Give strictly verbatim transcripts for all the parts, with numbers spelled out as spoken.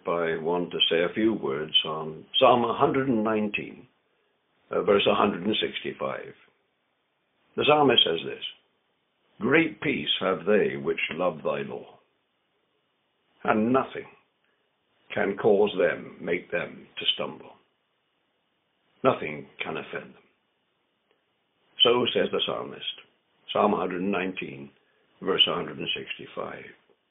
I want to say a few words on Psalm one hundred nineteen, uh, verse one hundred sixty-five. The psalmist says this: "Great peace have they which love thy law, and nothing can cause them, make them to stumble." Nothing can offend them. So says the psalmist, Psalm one hundred nineteen, verse one hundred sixty-five.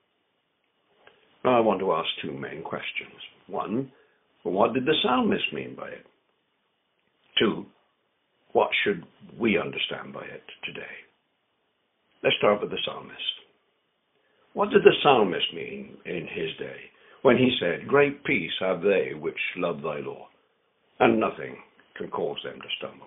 Now I want to ask two main questions. One, what did the psalmist mean by it? Two, what should we understand by it today? Let's start with the psalmist. What did the psalmist mean in his day when he said, "Great peace have they which love thy law, and nothing can cause them to stumble"?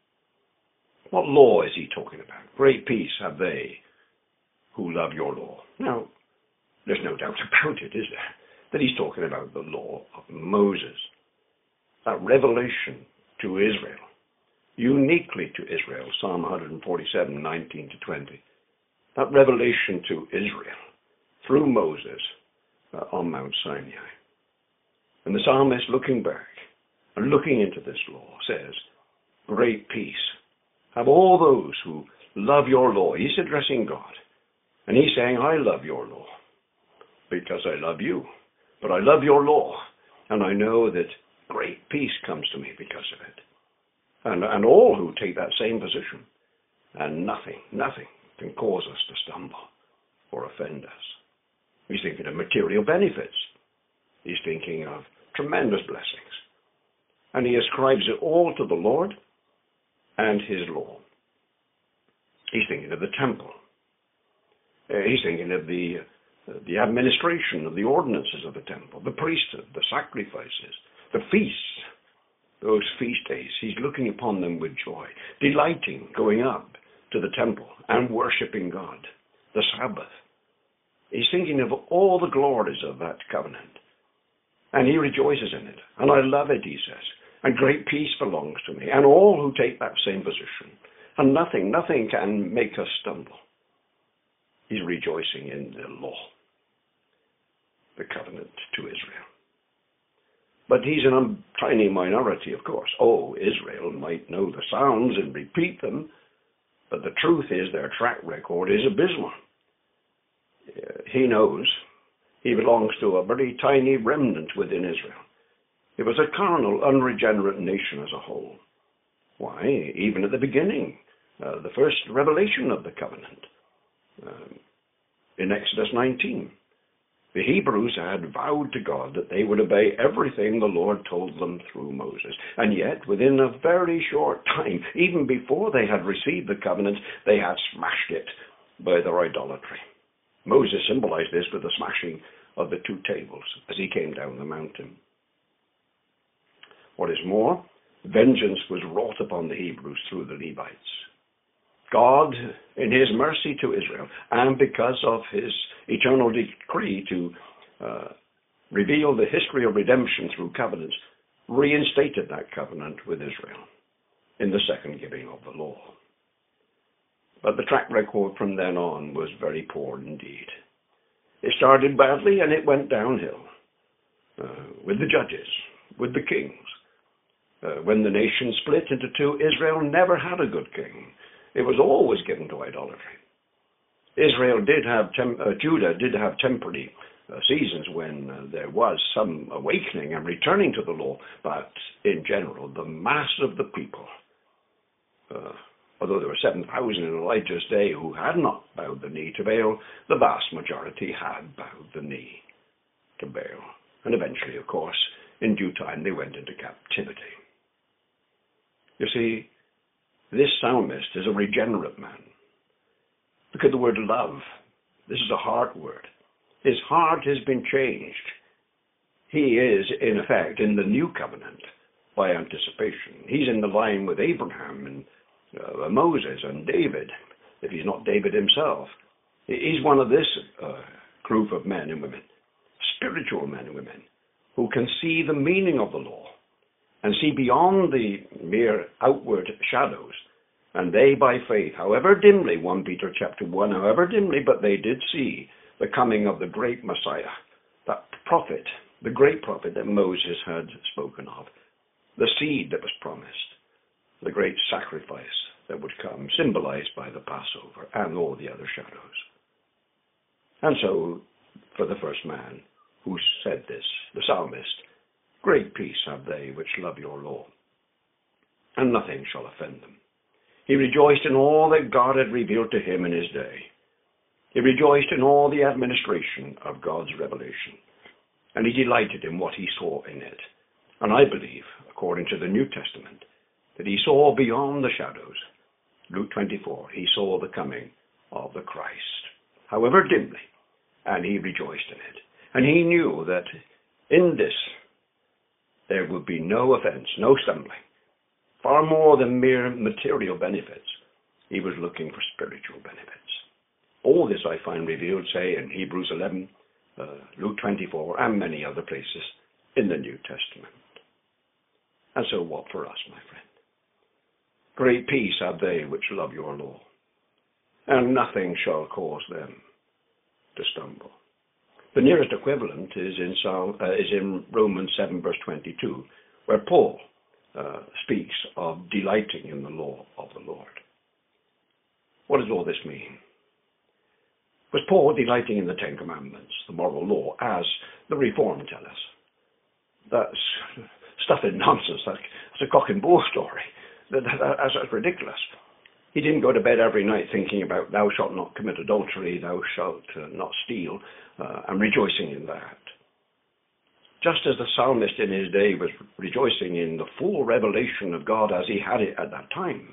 What law is he talking about? Great peace have they who love your law. Now, there's no doubt about it, is there, that he's talking about the law of Moses, that revelation to Israel, uniquely to Israel, Psalm one forty-seven, nineteen to twenty, that revelation to Israel through Moses uh, on Mount Sinai. And the psalmist, looking back and looking into this law, says, "Great peace have all those who love your law." He's addressing God, and he's saying, "I love your law because I love you, but I love your law, and I know that great peace comes to me because of it." And, and all who take that same position, and nothing, nothing can cause us to stumble or offend us. He's thinking of material benefits. He's thinking of tremendous blessings. And he ascribes it all to the Lord and his law. He's thinking of the temple. Uh, he's thinking of the uh, the administration of the ordinances of the temple, the priesthood, the sacrifices, the feasts, those feast days. He's looking upon them with joy, delighting going up to the temple and worshiping God, the Sabbath. He's thinking of all the glories of that covenant, and he rejoices in it. And I love it, he says, and great peace belongs to me, and all who take that same position, and nothing, nothing can make us stumble. He's rejoicing in the law, the covenant to Israel. But he's in a tiny minority, of course. Oh, Israel might know the Psalms and repeat them, but the truth is their track record is abysmal. He knows he belongs to a very tiny remnant within Israel. It was a carnal, unregenerate nation as a whole. Why, even at the beginning, uh, the first revelation of the covenant, um, in Exodus nineteen, the Hebrews had vowed to God that they would obey everything the Lord told them through Moses. And yet, within a very short time, even before they had received the covenant, they had smashed it by their idolatry. Moses symbolized this with the smashing of the two tables as he came down the mountain. What is more, vengeance was wrought upon the Hebrews through the Levites. God, in his mercy to Israel, and because of his eternal decree to uh, reveal the history of redemption through covenants, reinstated that covenant with Israel in the second giving of the law. But the track record from then on was very poor indeed. It started badly and it went downhill uh, with the judges, with the kings. Uh, when the nation split into two, Israel never had a good king. It was always given to idolatry. Israel did have, tem- uh, Judah did have temporary uh, seasons when uh, there was some awakening and returning to the law, but in general, the mass of the people, uh, although there were seven thousand in Elijah's day who had not bowed the knee to Baal, the vast majority had bowed the knee to Baal. And eventually, of course, in due time, they went into captivity. You see, this psalmist is a regenerate man. Look at the word love. This is a heart word. His heart has been changed. He is, in effect, in the new covenant by anticipation. He's in the line with Abraham and uh, Moses and David, if he's not David himself. He's one of this uh, group of men and women, spiritual men and women, who can see the meaning of the law and see beyond the mere outward shadows. And they, by faith, however dimly, First Peter chapter one, however dimly, but they did see the coming of the great Messiah, that prophet the great prophet that Moses had spoken of, the seed that was promised, the great sacrifice that would come, symbolized by the Passover and all the other shadows. And so, for the first man who said this, the psalmist, great peace have they which love your law, and nothing shall offend them. He rejoiced in all that God had revealed to him in his day. He rejoiced in all the administration of God's revelation, and he delighted in what he saw in it. And I believe, according to the New Testament, that he saw beyond the shadows. Luke twenty-four, he saw the coming of the Christ, however dimly, and he rejoiced in it. And he knew that in this there would be no offense, no stumbling. Far more than mere material benefits, he was looking for spiritual benefits. All this I find revealed, say, in Hebrews eleven, uh, Luke twenty-four, and many other places in the New Testament. And so what for us, my friend? Great peace have they which love your law, and nothing shall cause them to stumble. The nearest equivalent is in, Psalm, uh, is in Romans seven, verse twenty-two, where Paul uh, speaks of delighting in the law of the Lord. What does all this mean? Was Paul delighting in the Ten Commandments, the moral law, as the Reformed tell us? That's stuff and nonsense. That's a cock and bull story. That, that, that's, that's ridiculous. He didn't go to bed every night thinking about thou shalt not commit adultery, thou shalt uh, not steal, uh, and rejoicing in that. Just as the psalmist in his day was rejoicing in the full revelation of God as he had it at that time,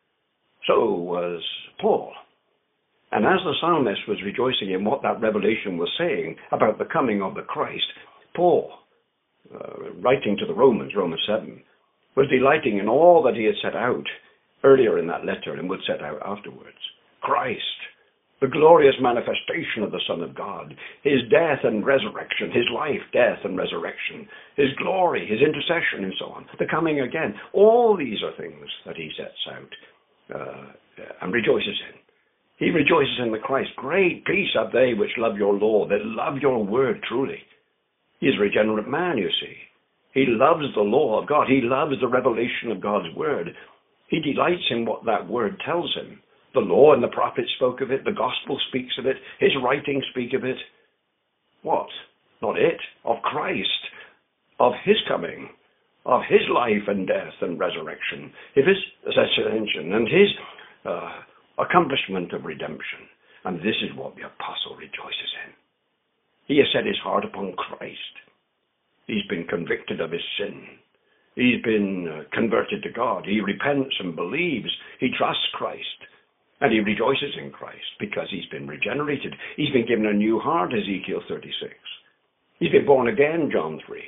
so was Paul. And as the psalmist was rejoicing in what that revelation was saying about the coming of the Christ, Paul, uh, writing to the Romans, Romans seven, was delighting in all that he had set out earlier in that letter and would set out afterwards. Christ, the glorious manifestation of the Son of God, his death and resurrection, his life, death and resurrection, his glory, his intercession, and so on, the coming again. All these are things that he sets out uh, and rejoices in. He rejoices in the Christ. Great peace have they which love your law, that love your word truly. He is a regenerate man, you see. He loves the law of God. He loves the revelation of God's word. He delights in what that word tells him. The law and the prophets spoke of it. The gospel speaks of it. His writings speak of it. What? Not it. Of Christ. Of his coming. Of his life and death and resurrection. Of his ascension and his uh, accomplishment of redemption. And this is what the apostle rejoices in. He has set his heart upon Christ. He's been convicted of his sin. He's been uh, converted to God. He repents and believes. He trusts Christ. And he rejoices in Christ because he's been regenerated. He's been given a new heart, Ezekiel thirty-six. He's been born again, John three.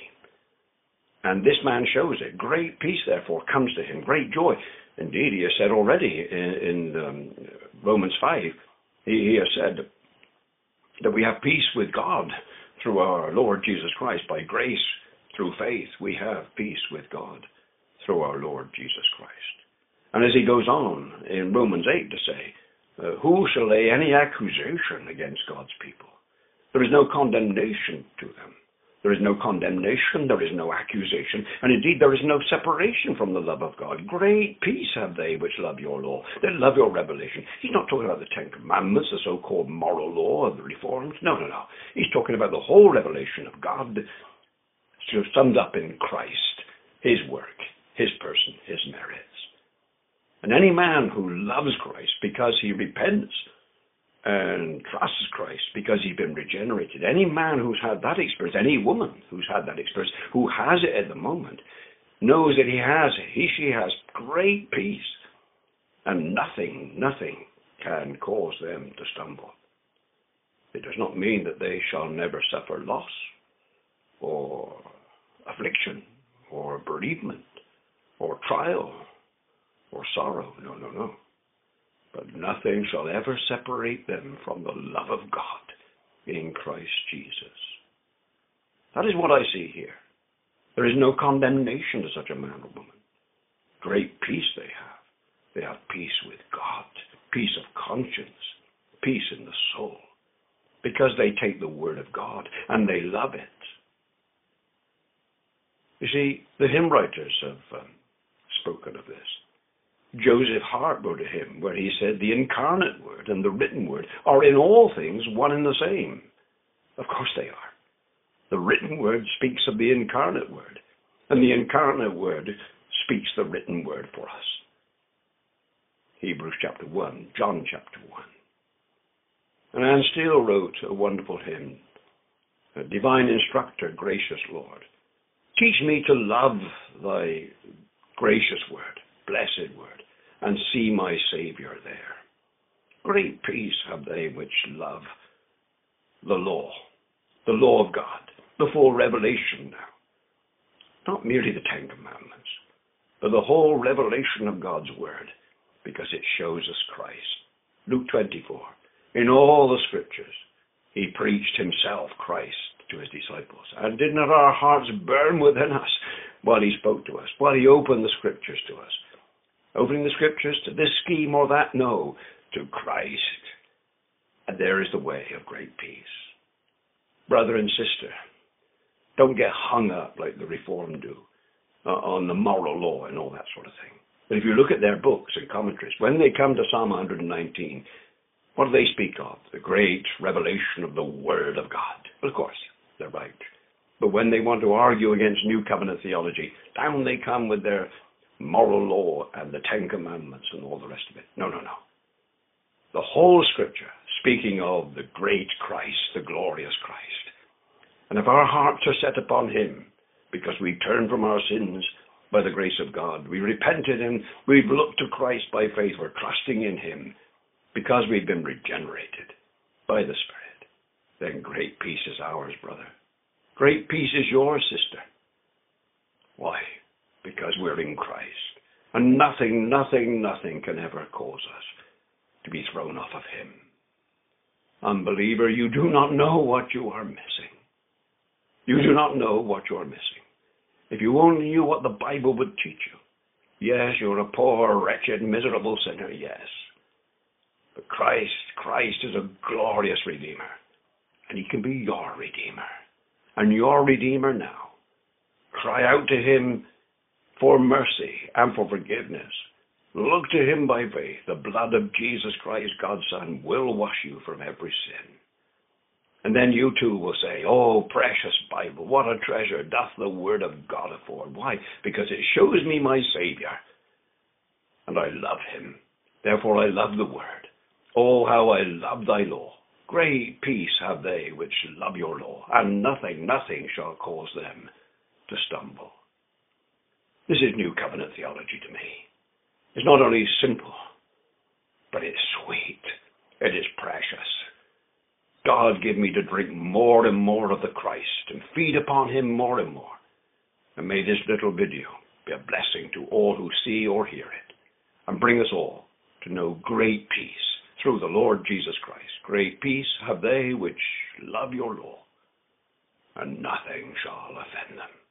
And this man shows it. Great peace, therefore, comes to him. Great joy. Indeed, he has said already in, in um, Romans five, he, he has said that we have peace with God through our Lord Jesus Christ. By grace, through faith, we have peace with God through our Lord Jesus Christ. And as he goes on in Romans eight to say, uh, who shall lay any accusation against God's people? There is no condemnation to them. There is no condemnation, there is no accusation, and indeed there is no separation from the love of God. Great peace have they which love your law, that love your revelation. He's not talking about the Ten Commandments, the so-called moral law of the Reformed. No, no, no. He's talking about the whole revelation of God, summed up in Christ, his work, his person, his merits. And any man who loves Christ because he repents and trusts Christ because he's been regenerated, any man who's had that experience, any woman who's had that experience, who has it at the moment, knows that he has, he, she has great peace, and nothing, nothing can cause them to stumble. It does not mean that they shall never suffer loss, or affliction, or bereavement, or trial, or sorrow. No, no, no. But nothing shall ever separate them from the love of God in Christ Jesus. That is what I see here. There is no condemnation to such a man or woman. Great peace they have. They have peace with God, peace of conscience, peace in the soul, because they take the word of God and they love it. You see, the hymn writers have um, spoken of this. Joseph Hart wrote a hymn where he said, the incarnate word and the written word are in all things one and the same. Of course they are. The written word speaks of the incarnate word, and the incarnate word speaks the written word for us. Hebrews chapter one, John chapter one. And Anne Steele wrote a wonderful hymn, a divine instructor, gracious Lord. Teach me to love thy gracious word, blessed word, and see my Saviour there. Great peace have they which love the law, the law of God, the full revelation now. Not merely the Ten Commandments, but the whole revelation of God's word, because it shows us Christ. Luke twenty-four. In all the scriptures, he preached himself, Christ, to his disciples. And did not our hearts burn within us while he spoke to us, while he opened the scriptures to us? Opening the scriptures to this scheme or that? No, to Christ. And there is the way of great peace. Brother and sister, don't get hung up like the Reformed do uh, on the moral law and all that sort of thing. But if you look at their books and commentaries, when they come to Psalm one nineteen, what do they speak of? The great revelation of the Word of God. Well, of course, they're right. But when they want to argue against New Covenant theology, down they come with their moral law and the Ten Commandments and all the rest of it. No, no, no. The whole Scripture speaking of the great Christ, the glorious Christ. And if our hearts are set upon him, because we've turned from our sins by the grace of God, we repented and we've looked to Christ by faith, we're trusting in him, because we've been regenerated by the Spirit, then great peace is ours, brother. Great peace is yours, sister. Why? Because we're in Christ. And nothing, nothing, nothing can ever cause us to be thrown off of him. Unbeliever, you do not know what you are missing. You do not know what you are missing. If you only knew what the Bible would teach you. Yes, you're a poor, wretched, miserable sinner, yes. But Christ, Christ is a glorious Redeemer. And he can be your Redeemer. And your Redeemer now. Cry out to him for mercy and for forgiveness. Look to him by faith. The blood of Jesus Christ, God's Son, will wash you from every sin. And then you too will say, oh, precious Bible, what a treasure doth the word of God afford. Why? Because it shows me my Savior. And I love him. Therefore I love the word. Oh, how I love thy law. Great peace have they which love your law, and nothing, nothing shall cause them to stumble. This is New Covenant theology to me. It's not only simple, but it's sweet. It is precious. God give me to drink more and more of the Christ and feed upon him more and more. And may this little video be a blessing to all who see or hear it, and bring us all to know great peace through the Lord Jesus Christ. Great peace have they which love your law, and nothing shall offend them.